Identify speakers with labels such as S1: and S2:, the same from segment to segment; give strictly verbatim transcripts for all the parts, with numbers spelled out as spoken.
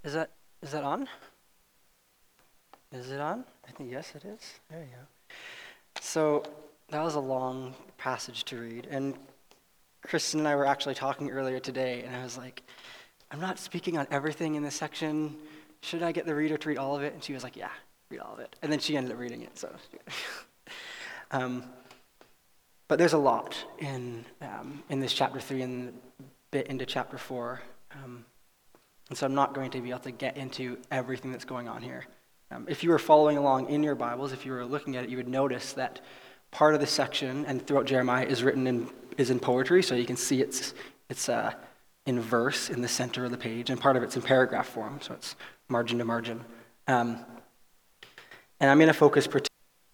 S1: Is that is that on? Is it on? I think yes, it is. There you go. So that was a long passage to read, and Kristen and I were actually talking earlier today, and I was like, I'm not speaking on everything in this section. Should I get the reader to read all of it? And she was like, yeah, read all of it. And then she ended up reading it. So, um, but there's a lot in um, in this chapter three and a bit into chapter four. Um, and so I'm not going to be able to get into everything that's going on here. Um, if you were following along in your Bibles, if you were looking at it, you would notice that part of this section and throughout Jeremiah is written in is in poetry, so you can see it's it's uh, in verse in the center of the page, and part of it's in paragraph form, so it's margin to margin. Um, and I'm going to focus. Partic-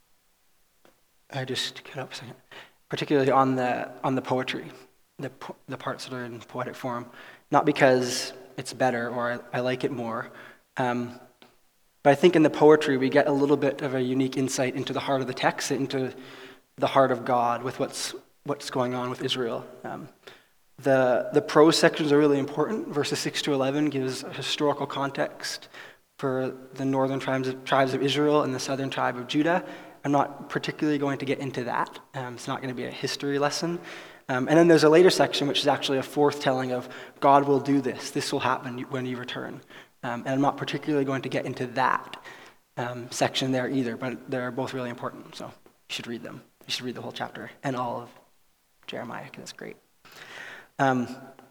S1: I just cut up a second. Particularly on the on the poetry, the po- the parts that are in poetic form, not because it's better or I, I like it more. Um, But I think in the poetry, we get a little bit of a unique insight into the heart of the text, into the heart of God with what's what's going on with Israel. Um, the the prose sections are really important. Verses six to eleven gives a historical context for the northern tribes of, tribes of Israel and the southern tribe of Judah. I'm not particularly going to get into that. Um, it's not going to be a history lesson. Um, and then there's a later section, which is actually a forthtelling of God will do this. This will happen when you return. Um, and I'm not particularly going to get into that um, section there either, but they're both really important, so you should read them. You should read the whole chapter and all of Jeremiah, because it's great. Um,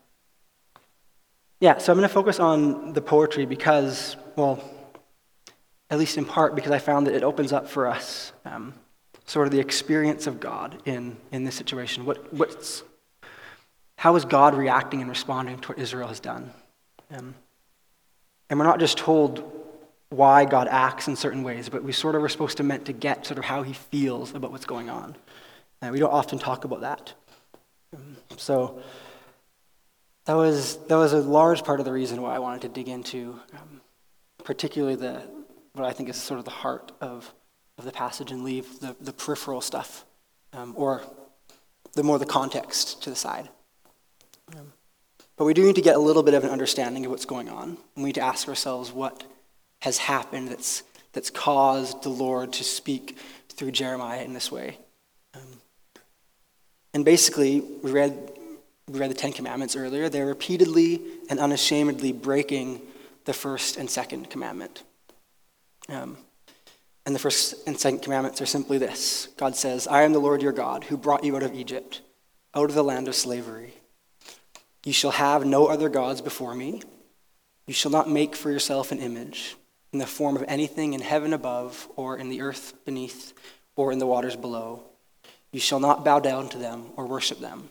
S1: yeah, so I'm going to focus on the poetry because, well, at least in part because I found that it opens up for us um, sort of the experience of God in, in this situation. What what's how is God reacting and responding to what Israel has done? Um, And we're not just told why God acts in certain ways, but we sort of are supposed to meant to get sort of how he feels about what's going on. And we don't often talk about that. Um, so that was that was a large part of the reason why I wanted to dig into um, particularly the what I think is sort of the heart of, of the passage and leave the, the peripheral stuff um, or the more the context to the side. Um, But we do need to get a little bit of an understanding of what's going on. We need to ask ourselves what has happened that's that's caused the Lord to speak through Jeremiah in this way. Um, and basically, we read we read the Ten Commandments earlier. They're repeatedly and unashamedly breaking the first and second commandment. Um, and the first and second commandments are simply this. God says, I am the Lord your God who brought you out of Egypt, out of the land of slavery. You shall have no other gods before me. You shall not make for yourself an image in the form of anything in heaven above or in the earth beneath or in the waters below. You shall not bow down to them or worship them.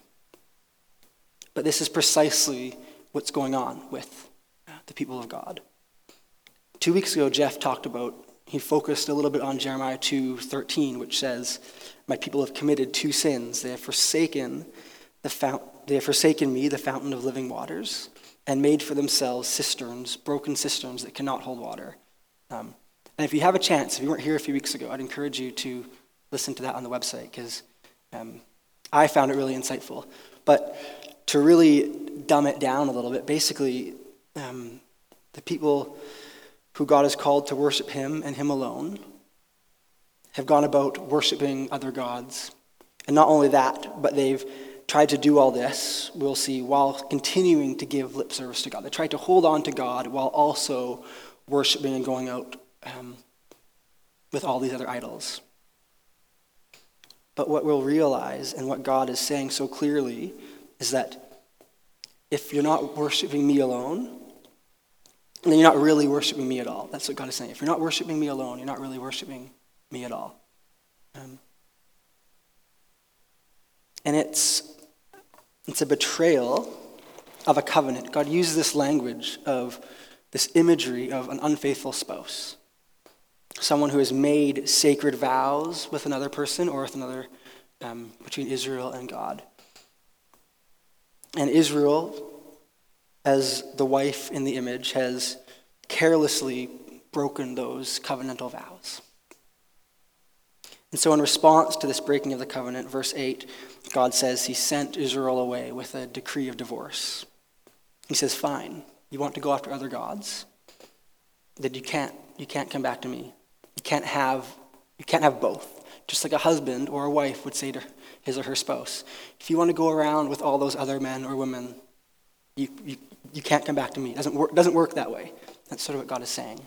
S1: But this is precisely what's going on with the people of God. Two weeks ago, Jeff talked about, he focused a little bit on Jeremiah two thirteen, which says, my people have committed two sins. They have forsaken the fount, they have forsaken me, the fountain of living waters, and made for themselves cisterns, broken cisterns that cannot hold water. Um, and if you have a chance, if you weren't here a few weeks ago, I'd encourage you to listen to that on the website, because um, I found it really insightful. But to really dumb it down a little bit, basically, um, the people who God has called to worship him and him alone have gone about worshiping other gods. And not only that, but they've tried to do all this, we'll see, while continuing to give lip service to God. They tried to hold on to God while also worshiping and going out um, with all these other idols. But what we'll realize, and what God is saying so clearly, is that if you're not worshiping me alone, then you're not really worshiping me at all. That's what God is saying. If you're not worshiping me alone, you're not really worshiping me at all. Um, and it's It's a betrayal of a covenant. God uses this language of this imagery of an unfaithful spouse. Someone who has made sacred vows with another person or with another, um, between Israel and God. And Israel, as the wife in the image, has carelessly broken those covenantal vows. And so in response to this breaking of the covenant, verse eight, God says he sent Israel away with a decree of divorce. He says, fine, you want to go after other gods? that you can't you can't come back to me. You can't have you can't have both. Just like a husband or a wife would say to his or her spouse, if you want to go around with all those other men or women, you you, you can't come back to me. It doesn't work, doesn't work that way. That's sort of what God is saying.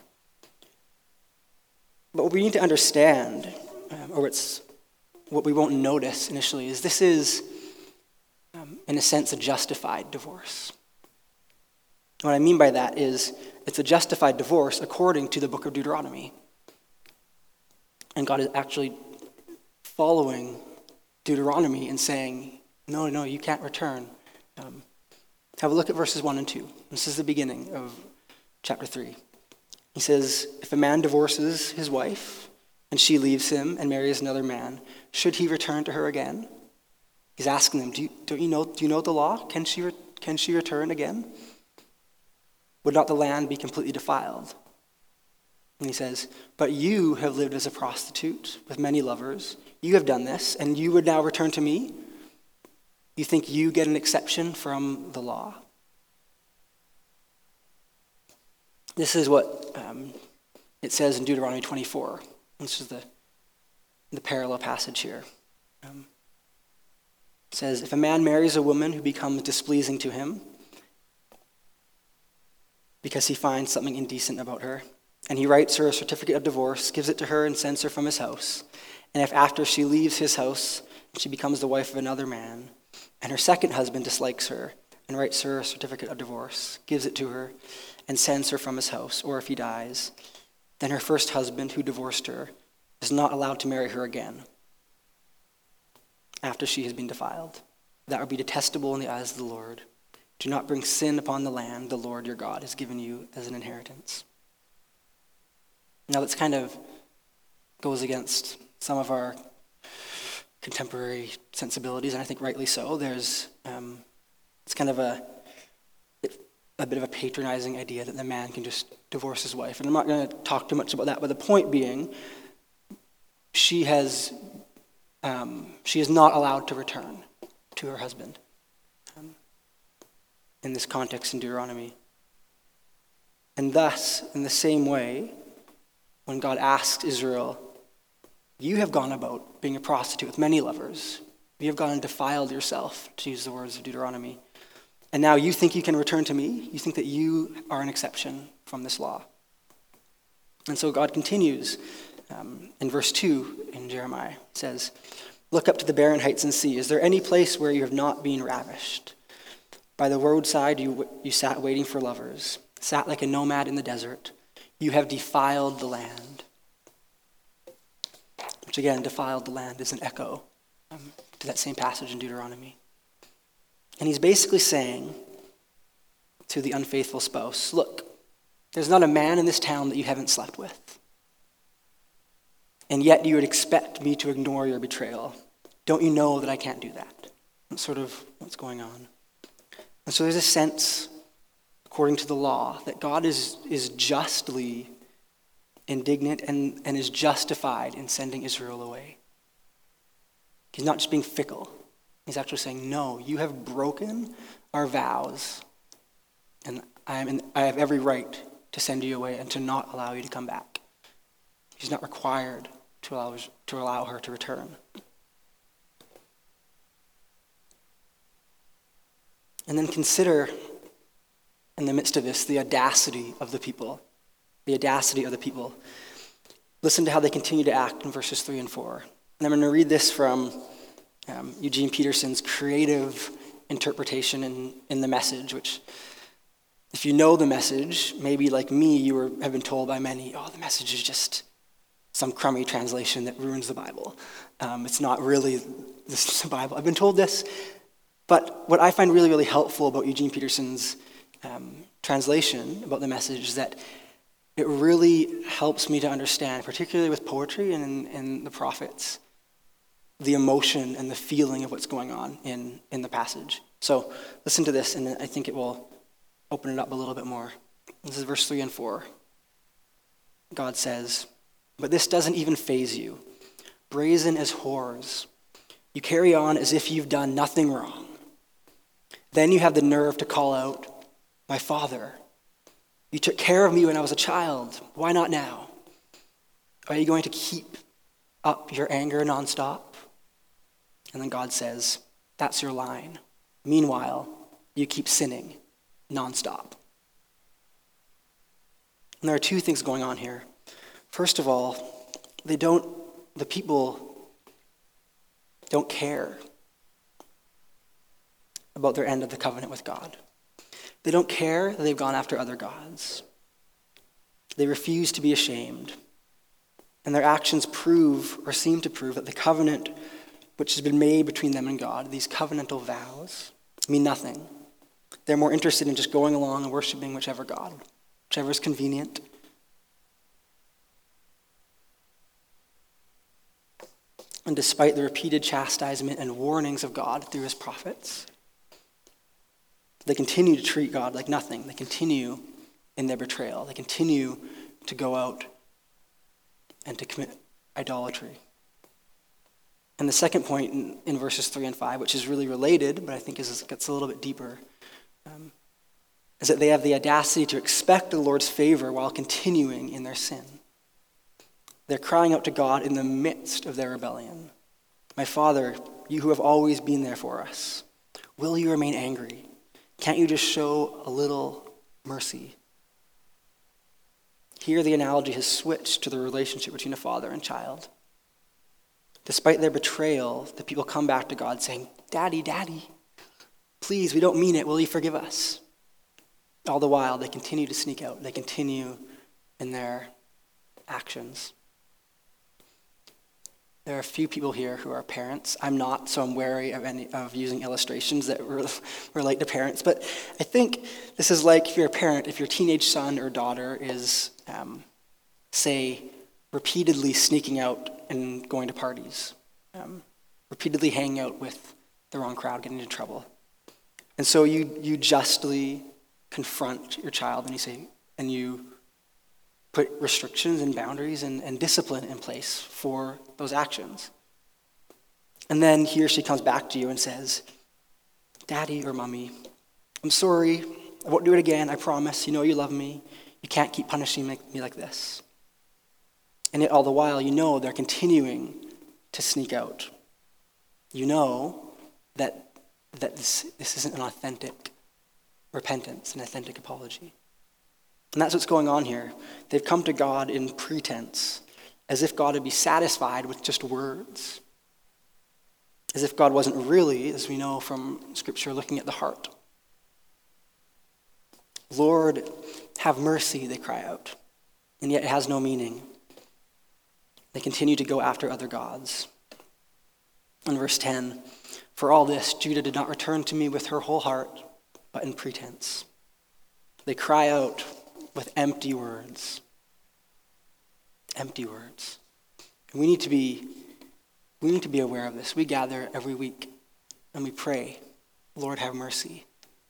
S1: But what we need to understand, um, or it's what we won't notice initially, is this is, um, in a sense, a justified divorce. What I mean by that is it's a justified divorce according to the book of Deuteronomy. And God is actually following Deuteronomy and saying, no, no, you can't return. Um, have a look at verses one and two. This is the beginning of chapter three. He says, if a man divorces his wife and she leaves him and marries another man, should he return to her again? He's asking them, do you, don't you know, do you know the law? Can she, re- can she return again? Would not the land be completely defiled? And he says, but you have lived as a prostitute with many lovers. You have done this, and you would now return to me? You think you get an exception from the law? This is what um, it says in Deuteronomy twenty-four. This is the, the parallel passage here. Um, it says, if a man marries a woman who becomes displeasing to him, because he finds something indecent about her, and he writes her a certificate of divorce, gives it to her, and sends her from his house. And if after she leaves his house, she becomes the wife of another man, and her second husband dislikes her, and writes her a certificate of divorce, gives it to her, and sends her from his house, or if he dies, then her first husband who divorced her is not allowed to marry her again after she has been defiled. That would be detestable in the eyes of the Lord. Do not bring sin upon the land the Lord your God has given you as an inheritance. Now this kind of goes against some of our contemporary sensibilities, and I think rightly so. There's, um, it's kind of a, a bit of a patronizing idea that the man can just divorce his wife. And I'm not going to talk too much about that, but the point being, she has, um, she is not allowed to return to her husband. Um, in this context in Deuteronomy. And thus, in the same way, when God asked Israel, you have gone about being a prostitute with many lovers. You have gone and defiled yourself, to use the words of Deuteronomy. And now you think you can return to me? You think that you are an exception from this law. And so God continues um, in verse two in Jeremiah. It says, look up to the barren heights and see, is there any place where you have not been ravished? By the roadside you you sat waiting for lovers, sat like a nomad in the desert. You have defiled the land. Which again, defiled the land is an echo um, to that same passage in Deuteronomy. And he's basically saying to the unfaithful spouse, look, there's not a man in this town that you haven't slept with. And yet you would expect me to ignore your betrayal. Don't you know that I can't do that? That's sort of what's going on. And so there's a sense, according to the law, that God is, is justly indignant and, and is justified in sending Israel away. He's not just being fickle. He's actually saying, no, you have broken our vows, and I, am in, I have every right to send you away and to not allow you to come back. He's not required to allow, to allow her to return. And then consider, in the midst of this, the audacity of the people. The audacity of the people. Listen to how they continue to act in verses three and four. And I'm going to read this from um, Eugene Peterson's creative interpretation in, in The Message, which, if you know The Message, maybe like me, you were, have been told by many, oh, The Message is just some crummy translation that ruins the Bible. Um, it's not really this is the Bible. I've been told this. But what I find really, really helpful about Eugene Peterson's um, translation about The Message is that it really helps me to understand, particularly with poetry and in, in the prophets, the emotion and the feeling of what's going on in, in the passage. So listen to this, and I think it will open it up a little bit more. This is verse three and four. God says, but this doesn't even faze you. Brazen as whores, you carry on as if you've done nothing wrong. Then you have the nerve to call out, my father. You took care of me when I was a child. Why not now? Are you going to keep up your anger nonstop? And then God says, that's your line. Meanwhile, you keep sinning nonstop. And there are two things going on here. First of all, they don't, the people don't care about their end of the covenant with God. They don't care that they've gone after other gods. They refuse to be ashamed. And their actions prove, or seem to prove, that the covenant which has been made between them and God, these covenantal vows, mean nothing. They're more interested in just going along and worshiping whichever God, whichever is convenient. And despite the repeated chastisement and warnings of God through his prophets, they continue to treat God like nothing. They continue in their betrayal. They continue to go out and to commit idolatry. And the second point in, in verses three and five, which is really related, but I think is, gets a little bit deeper, um, is that they have the audacity to expect the Lord's favor while continuing in their sin. They're crying out to God in the midst of their rebellion. My Father, you who have always been there for us, will you remain angry? Can't you just show a little mercy? Here the analogy has switched to the relationship between a father and child. Despite their betrayal, the people come back to God saying, Daddy, Daddy, please, we don't mean it. Will you forgive us? All the while, they continue to sneak out. They continue in their actions. There are a few people here who are parents. I'm not, so I'm wary of any of using illustrations that re- relate to parents. But I think this is like if you're a parent, if your teenage son or daughter is, um, say, repeatedly sneaking out and going to parties, um, repeatedly hanging out with the wrong crowd, getting into trouble. And so you you justly confront your child and you say, and you put restrictions and boundaries and, and discipline in place for those actions. And then he or she comes back to you and says, Daddy or Mommy, I'm sorry, I won't do it again, I promise, you know you love me, you can't keep punishing me like this. And yet all the while, you know they're continuing to sneak out. You know that, that this, this isn't an authentic repentance, an authentic apology. And that's what's going on here. They've come to God in pretense, as if God would be satisfied with just words. As if God wasn't really, as we know from Scripture, looking at the heart. Lord, have mercy, they cry out. And yet it has no meaning. They continue to go after other gods. In verse ten, for all this, Judah did not return to me with her whole heart, but in pretense. They cry out with empty words. Empty words. And we need to be, we need to be aware of this. We gather every week and we pray, Lord, have mercy.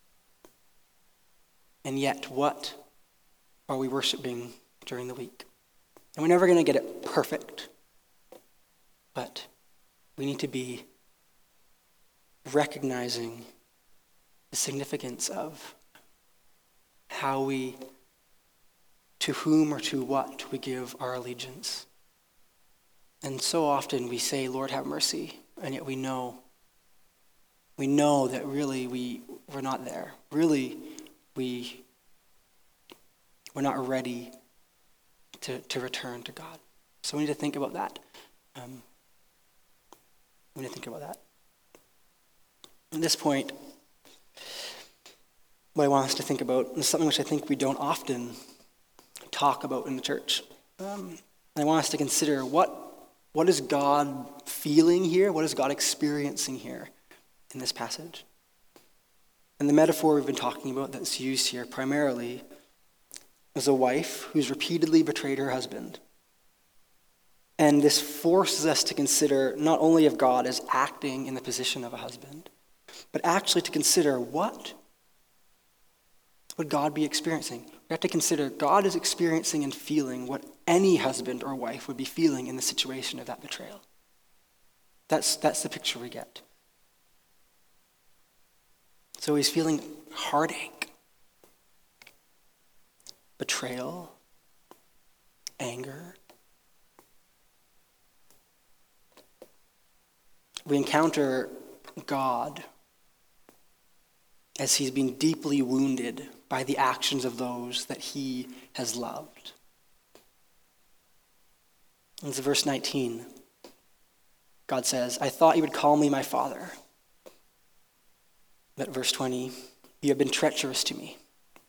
S1: And yet, what are we worshiping during the week? And we're never going to get it perfect, but we need to be recognizing the significance of how we, to whom or to what we give our allegiance. And so often we say, Lord, have mercy, and yet we know, we know that really we, we're not there. Really, we, we're not ready To, to return to God. So we need to think about that. Um, we need to think about that. At this point, what I want us to think about is something which I think we don't often talk about in the church. Um, I want us to consider what, what is God feeling here? What is God experiencing here in this passage? And the metaphor we've been talking about that's used here primarily is a wife who's repeatedly betrayed her husband. And this forces us to consider not only of God as acting in the position of a husband, but actually to consider what would God be experiencing. We have to consider God is experiencing and feeling what any husband or wife would be feeling in the situation of that betrayal. That's, that's the picture we get. So he's feeling heartache. betrayal, anger. We encounter God as he's been deeply wounded by the actions of those that he has loved. In verse nineteen, God says, I thought you would call me my father. But verse twenty, you have been treacherous to me.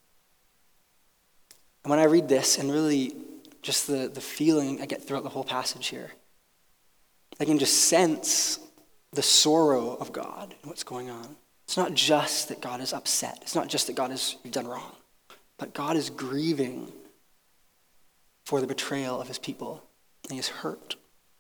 S1: And when I read this, and really just the, the feeling I get throughout the whole passage here, I can just sense the sorrow of God and what's going on. It's not just that God is upset. It's not just that God has done wrong. But God is grieving for the betrayal of his people. And he is hurt.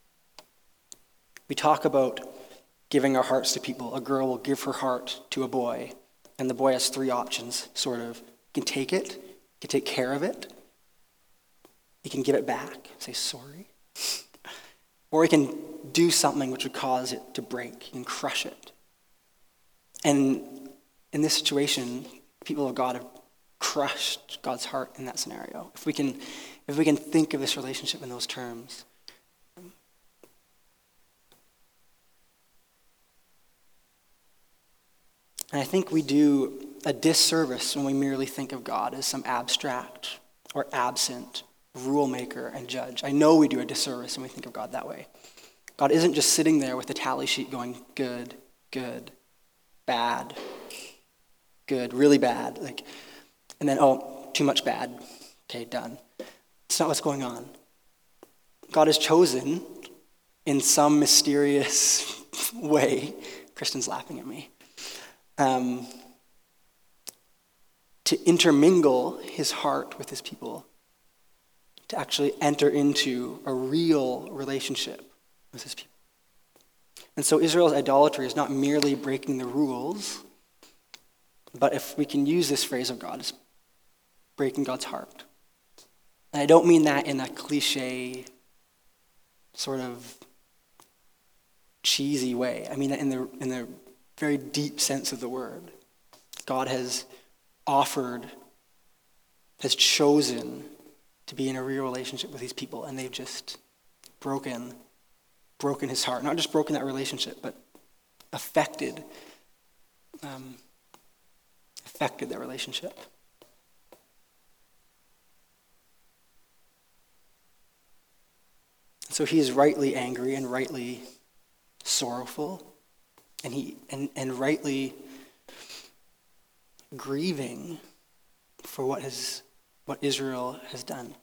S1: We talk about giving our hearts to people. A girl will give her heart to a boy. And the boy has three options, sort of. He can take it. He can take care of it. He can give it back, say sorry. Or he can do something which would cause it to break and crush it. And in this situation, people of God have crushed God's heart in that scenario. If we can, if we can think of this relationship in those terms. And I think we do a disservice when we merely think of God as some abstract or absent rule maker and judge. I know we do a disservice when we think of God that way. God isn't just sitting there with the tally sheet going, good, good, bad, good, really bad, like, and then, oh, too much bad, okay, done. It's not what's going on. God has chosen in some mysterious way, Kristen's laughing at me, um, to intermingle his heart with his people, to actually enter into a real relationship with his people. And so Israel's idolatry is not merely breaking the rules, but if we can use this phrase of God, it's breaking God's heart. And I don't mean that in a cliche, sort of cheesy way. I mean that in the in the very deep sense of the word. God has offered, has chosen to be in a real relationship with these people, and they've just broken broken his heart. Not just broken that relationship, but affected, um, affected that relationship. So he is rightly angry and rightly sorrowful, and he and, and rightly grieving for what has what Israel has done.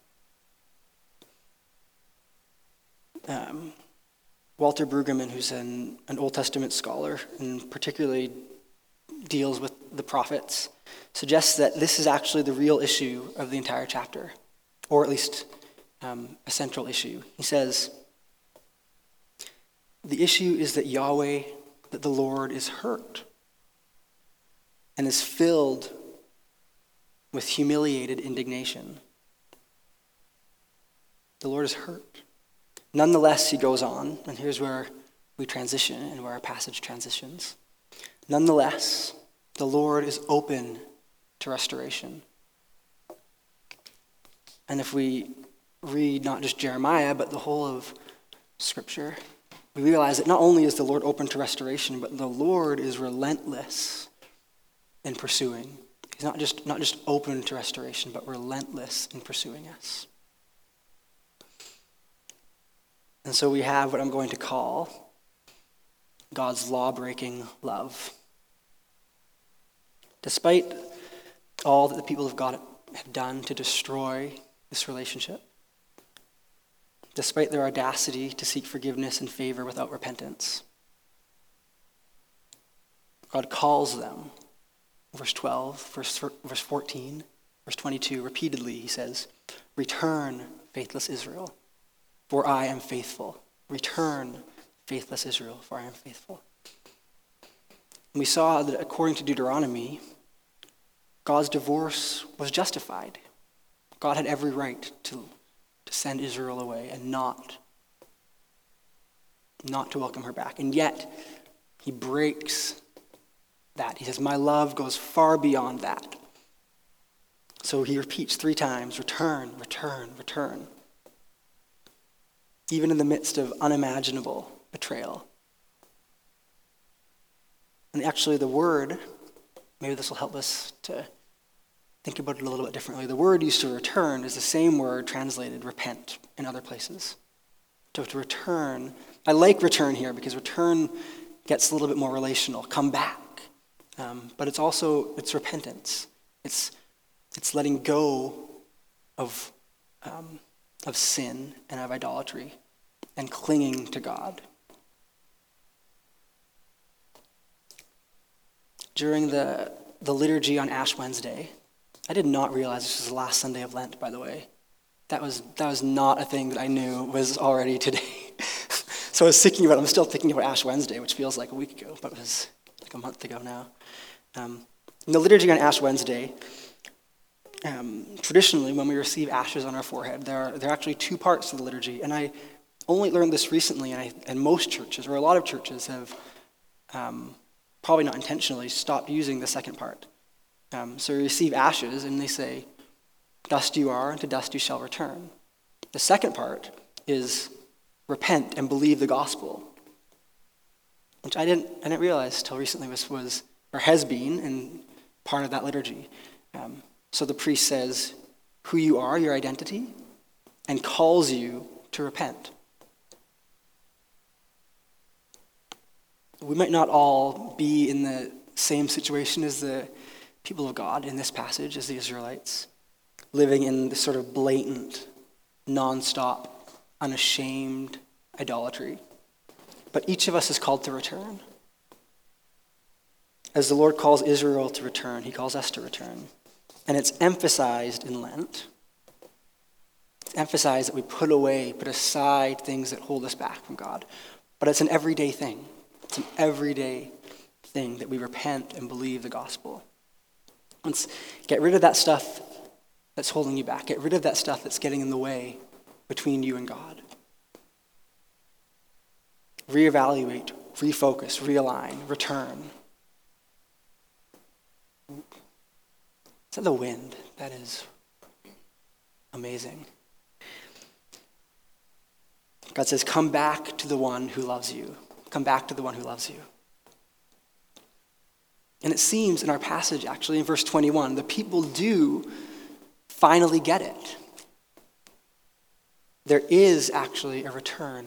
S1: Um, Walter Brueggemann, who's an, an Old Testament scholar and particularly deals with the prophets, suggests that this is actually the real issue of the entire chapter, or at least um, a central issue. He says, the issue is that Yahweh, that the Lord is hurt and is filled with humiliated indignation. The Lord is hurt. Nonetheless, he goes on, and here's where we transition and where our passage transitions. Nonetheless, the Lord is open to restoration. And if we read not just Jeremiah, but the whole of Scripture, we realize that not only is the Lord open to restoration, but the Lord is relentless in pursuing. He's not just, not just open to restoration, but relentless in pursuing us. And so we have what I'm going to call God's law-breaking love. Despite all that the people of God have done to destroy this relationship, despite their audacity to seek forgiveness and favor without repentance, God calls them. Verse twelve, verse, verse fourteen, verse twenty-two, repeatedly he says, return, faithless Israel, for I am faithful. Return, faithless Israel, for I am faithful. And we saw that according to Deuteronomy, God's divorce was justified. God had every right to, to send Israel away and not, not to welcome her back. And yet, he breaks that. He says, my love goes far beyond that. So he repeats three times, return, return, return. Even in the midst of unimaginable betrayal. And actually the word, maybe this will help us to think about it a little bit differently. The word used to return is the same word translated repent in other places. So to return, I like return here because return gets a little bit more relational, come back. Um, but it's also, it's repentance. It's it's letting go of um, of sin and of idolatry and clinging to God. During the, the liturgy on Ash Wednesday, I did not realize this was the last Sunday of Lent, by the way. That was that was not a thing that I knew was already today. So I was thinking about it. I'm still thinking about Ash Wednesday, which feels like a week ago, but it was like a month ago now. Um, in the liturgy on Ash Wednesday, um, traditionally when we receive ashes on our forehead, there are, there are actually two parts to the liturgy. And I only learned this recently, and, I, and most churches, or a lot of churches, have um, probably not intentionally stopped using the second part. Um, so you receive ashes, and they say, dust you are, and to dust you shall return. The second part is repent and believe the gospel, which I didn't I didn't realize till recently was, was or has been in part of that liturgy. Um, so the priest says who you are, your identity, and calls you to repent. We might not all be in the same situation as the people of God in this passage, as the Israelites, living in this sort of blatant, nonstop, unashamed idolatry. But each of us is called to return. As the Lord calls Israel to return, he calls us to return. And it's emphasized in Lent. It's emphasized that we put away, put aside things that hold us back from God. But it's an everyday thing. It's an everyday thing that we repent and believe the gospel. Let's get rid of that stuff that's holding you back. Get rid of that stuff that's getting in the way between you and God. Reevaluate, refocus, realign, return. Is that the wind? That is amazing. God says, come back to the one who loves you. Come back to the one who loves you. And it seems in our passage, actually, in verse twenty-one, the people do finally get it. There is actually a return.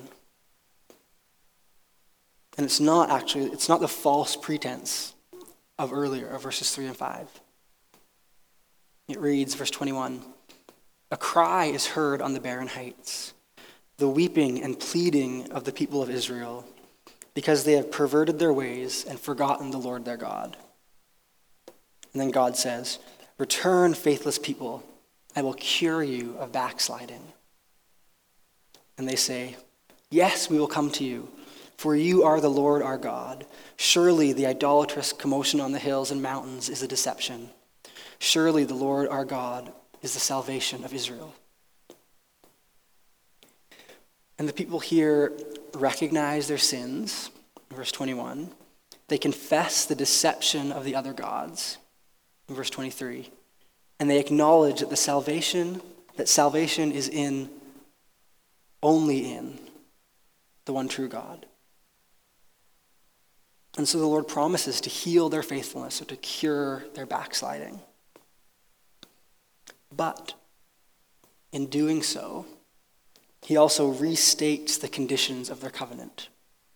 S1: And it's not actually, it's not the false pretense of earlier, of verses three and five. It reads, verse twenty-one, a cry is heard on the barren heights, the weeping and pleading of the people of Israel, because they have perverted their ways and forgotten the Lord their God. And then God says, return, faithless people, I will cure you of backsliding. And they say, yes, we will come to you, for you are the Lord our God. Surely the idolatrous commotion on the hills and mountains is a deception. Surely the Lord our God is the salvation of Israel. And the people here recognize their sins, verse twenty-one. They confess the deception of the other gods, in verse twenty-three. And they acknowledge that the salvation, that salvation is in, only in, the one true God. And so the Lord promises to heal their faithfulness or to cure their backsliding. But in doing so, he also restates the conditions of their covenant.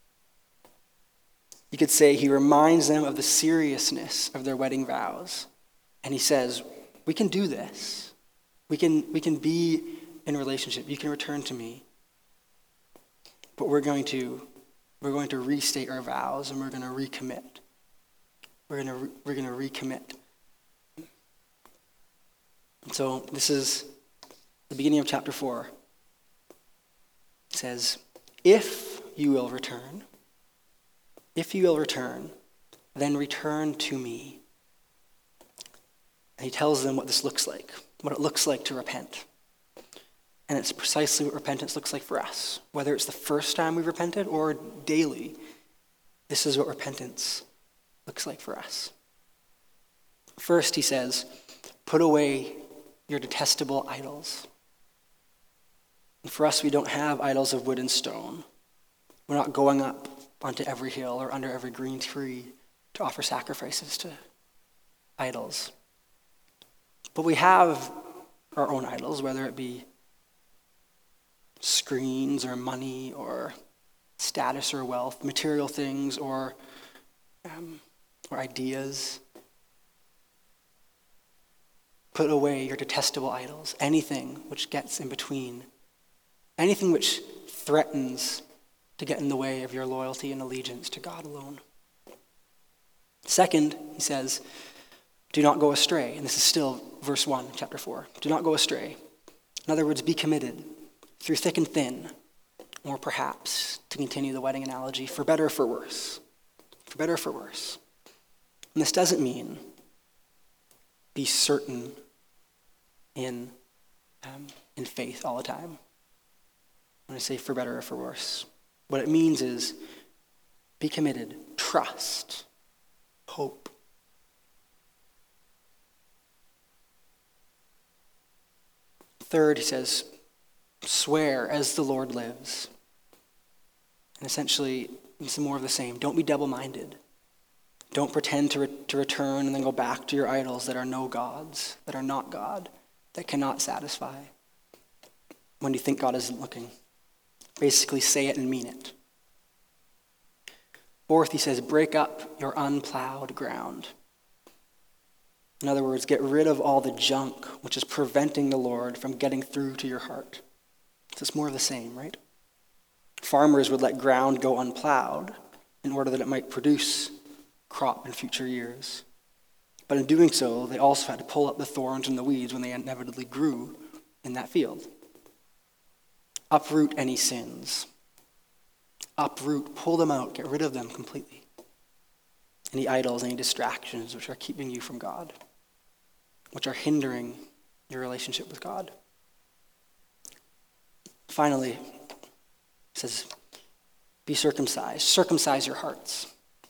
S1: You could say he reminds them of the seriousness of their wedding vows. And he says, we can do this. We can, we can be in relationship. You can return to me. But we're going to, we're going to restate our vows and we're going to recommit. We're going to, re, we're going to recommit. And so this is the beginning of chapter four. It says, if you will return, if you will return, then return to me. And he tells them what this looks like, what it looks like to repent. And it's precisely what repentance looks like for us. Whether it's the first time we repented or daily, this is what repentance looks like for us. First, he says, put away your detestable idols. And for us, we don't have idols of wood and stone. We're not going up onto every hill or under every green tree to offer sacrifices to idols. But we have our own idols, whether it be screens or money or status or wealth, material things or, um, or ideas. Put away your detestable idols, anything which gets in between, anything which threatens to get in the way of your loyalty and allegiance to God alone. Second, he says, do not go astray. And this is still verse one, chapter four. Do not go astray. In other words, be committed through thick and thin, or perhaps, to continue the wedding analogy, for better or for worse. For better or for worse. And this doesn't mean be certain in, um, in faith all the time. When I say for better or for worse, what it means is be committed, trust, hope. Third, he says, swear as the Lord lives. And essentially, it's more of the same. Don't be double-minded. Don't pretend to, re- to return and then go back to your idols that are no gods, that are not God, that cannot satisfy when you think God isn't looking. Basically, say it and mean it. Fourth, he says, break up your unplowed ground. In other words, get rid of all the junk which is preventing the Lord from getting through to your heart. So it's more of the same, right? Farmers would let ground go unplowed in order that it might produce crop in future years. But in doing so, they also had to pull up the thorns and the weeds when they inevitably grew in that field. Uproot any sins. Uproot, pull them out, get rid of them completely. Any idols, any distractions which are keeping you from God, which are hindering your relationship with God. Finally, it says, be circumcised. Circumcise your hearts.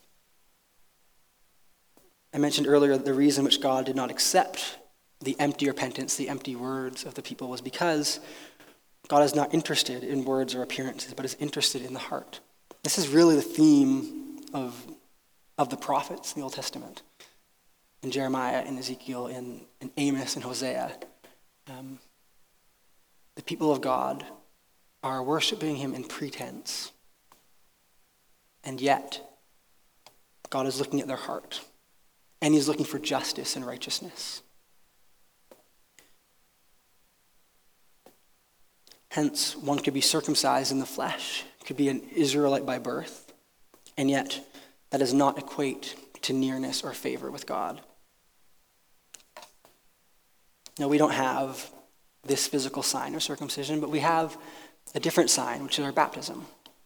S1: I mentioned earlier that the reason which God did not accept the empty repentance, the empty words of the people, was because God is not interested in words or appearances, but is interested in the heart. This is really the theme of, of the prophets in the Old Testament. In Jeremiah, in Ezekiel, in, in Amos, and Hosea. Um, the people of God are worshiping him in pretense. And yet, God is looking at their heart. And he's looking for justice and righteousness. Hence, one could be circumcised in the flesh, could be an Israelite by birth, and yet that does not equate to nearness or favor with God. Now, we don't have this physical sign of circumcision, but we have a different sign, which is our baptism.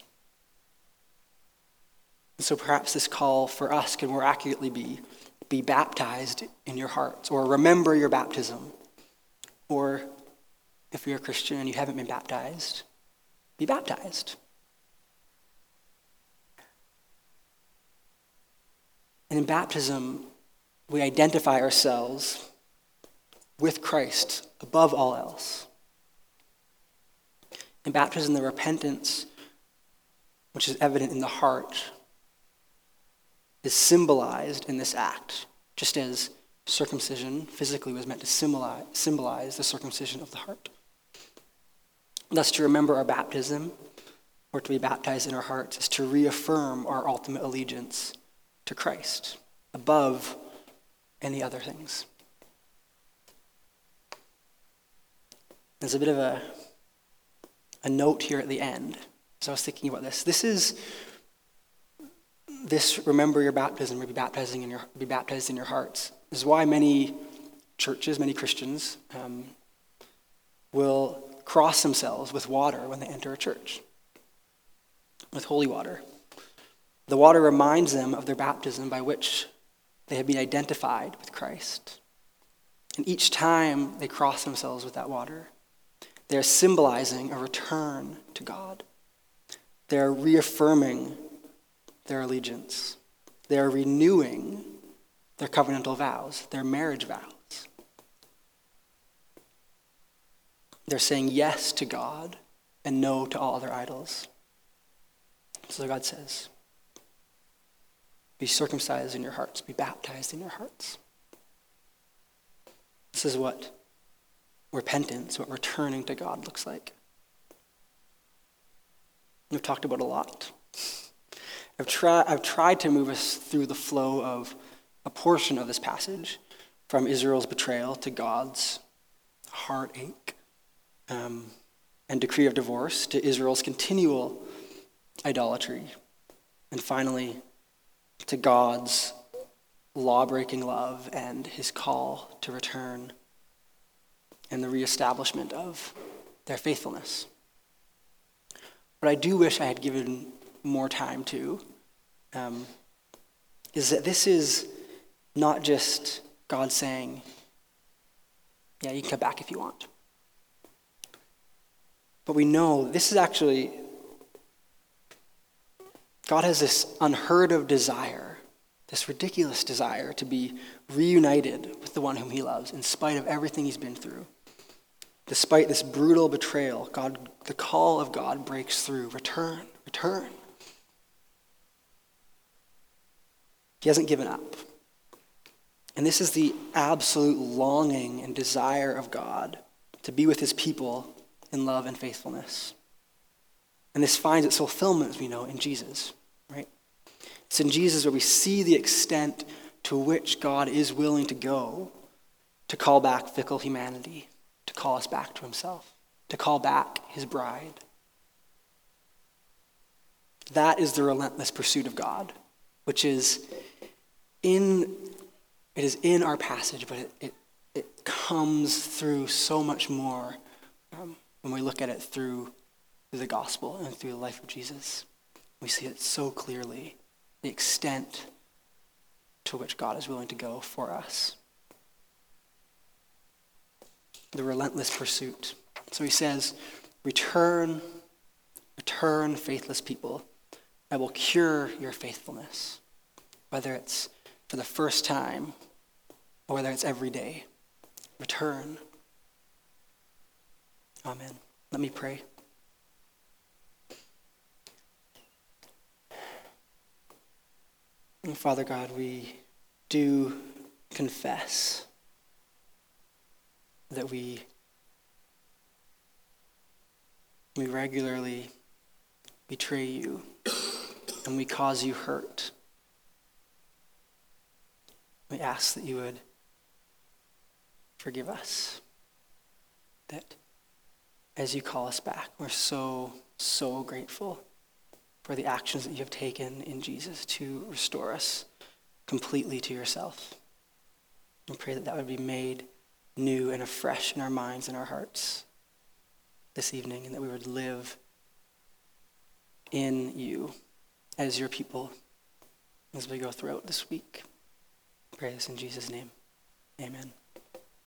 S1: And so perhaps this call for us could more accurately be, be baptized in your hearts, or remember your baptism. Or if you're a Christian and you haven't been baptized, be baptized. And in baptism, we identify ourselves with Christ above all else. In baptism, the repentance, which is evident in the heart, is symbolized in this act, just as circumcision physically was meant to symbolize, symbolize the circumcision of the heart. Thus, to remember our baptism, or to be baptized in our hearts, is to reaffirm our ultimate allegiance to Christ above any other things. There's a bit of a, a note here at the end, as I was thinking about this. This is this remember your baptism, or be baptizing in your be baptized in your hearts. This is why many churches, many Christians, um, will cross themselves with water when they enter a church, with holy water. The water reminds them of their baptism by which they have been identified with Christ. And each time they cross themselves with that water, they're symbolizing a return to God. They're reaffirming their allegiance. They're renewing their covenantal vows, their marriage vows. They're saying yes to God and no to all other idols. So God says, be circumcised in your hearts, be baptized in your hearts. This is what repentance, what returning to God looks like. We've talked about a lot. I've, try, I've tried to move us through the flow of a portion of this passage, from Israel's betrayal to God's heartache um, and decree of divorce, to Israel's continual idolatry, and finally to God's law-breaking love and his call to return and the reestablishment of their faithfulness. What I do wish I had given more time to um, is that this is not just God saying, yeah, you can come back if you want. But we know this is actually, God has this unheard of desire, this ridiculous desire to be reunited with the one whom he loves in spite of everything he's been through. Despite this brutal betrayal, God, the call of God breaks through. Return, return. He hasn't given up. And this is the absolute longing and desire of God to be with his people in love and faithfulness. And this finds its fulfillment, as we know, in Jesus, right? It's in Jesus where we see the extent to which God is willing to go to call back fickle humanity, to call us back to himself, to call back his bride. That is the relentless pursuit of God, which is in, it is in our passage, but it, it, it comes through so much more um, when we look at it through, through the gospel and through the life of Jesus. We see it so clearly, the extent to which God is willing to go for us. The relentless pursuit. So he says, return, return, faithless people. I will cure your faithfulness, whether it's for the first time or whether it's every day. Return. Amen. Let me pray. And Father God, we do confess that we we regularly betray you and we cause you hurt. We ask that you would forgive us. That as you call us back, we're so, so grateful for the actions that you have taken in Jesus to restore us completely to yourself. We pray that that would be made new and afresh in our minds and our hearts this evening, and that we would live in you as your people as we go throughout this week. I pray this in Jesus' name. Amen.